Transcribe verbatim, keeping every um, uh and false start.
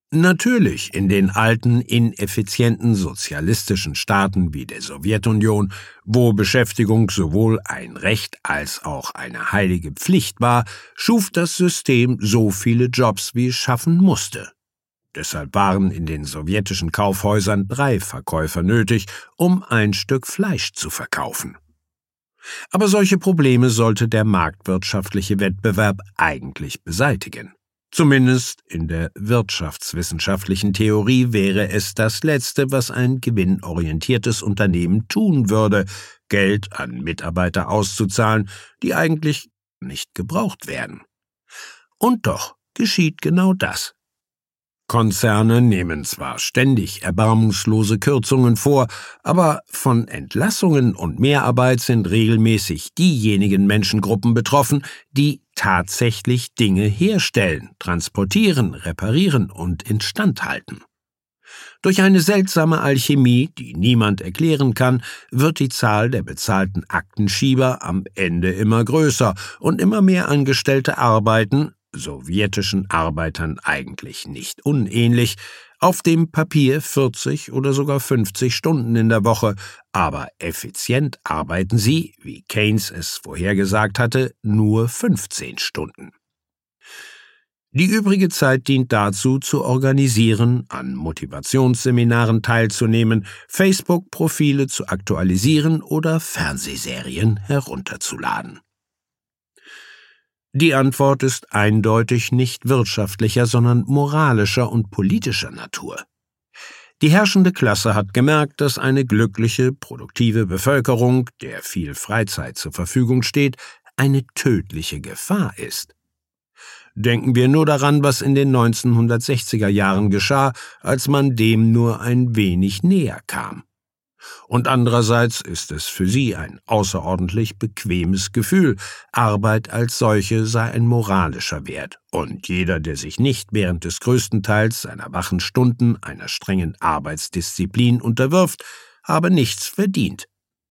Natürlich, in den alten, ineffizienten sozialistischen Staaten wie der Sowjetunion, wo Beschäftigung sowohl ein Recht als auch eine heilige Pflicht war, schuf das System so viele Jobs, wie es schaffen musste. Deshalb waren in den sowjetischen Kaufhäusern drei Verkäufer nötig, um ein Stück Fleisch zu verkaufen. Aber solche Probleme sollte der marktwirtschaftliche Wettbewerb eigentlich beseitigen. Zumindest in der wirtschaftswissenschaftlichen Theorie wäre es das Letzte, was ein gewinnorientiertes Unternehmen tun würde, Geld an Mitarbeiter auszuzahlen, die eigentlich nicht gebraucht werden. Und doch geschieht genau das. Konzerne nehmen zwar ständig erbarmungslose Kürzungen vor, aber von Entlassungen und Mehrarbeit sind regelmäßig diejenigen Menschengruppen betroffen, die tatsächlich Dinge herstellen, transportieren, reparieren und instand halten. Durch eine seltsame Alchemie, die niemand erklären kann, wird die Zahl der bezahlten Aktenschieber am Ende immer größer und immer mehr Angestellte arbeiten, sowjetischen Arbeitern eigentlich nicht unähnlich, auf dem Papier vierzig oder sogar fünfzig Stunden in der Woche, aber effizient arbeiten sie, wie Keynes es vorhergesagt hatte, nur fünfzehn Stunden. Die übrige Zeit dient dazu, zu organisieren, an Motivationsseminaren teilzunehmen, Facebook-Profile zu aktualisieren oder Fernsehserien herunterzuladen. Die Antwort ist eindeutig nicht wirtschaftlicher, sondern moralischer und politischer Natur. Die herrschende Klasse hat gemerkt, dass eine glückliche, produktive Bevölkerung, der viel Freizeit zur Verfügung steht, eine tödliche Gefahr ist. Denken wir nur daran, was in den neunzehnhundertsechziger Jahren geschah, als man dem nur ein wenig näher kam. Und andererseits ist es für sie ein außerordentlich bequemes Gefühl. Arbeit als solche sei ein moralischer Wert, und jeder, der sich nicht während des größten Teils seiner wachen Stunden einer strengen Arbeitsdisziplin unterwirft, habe nichts verdient.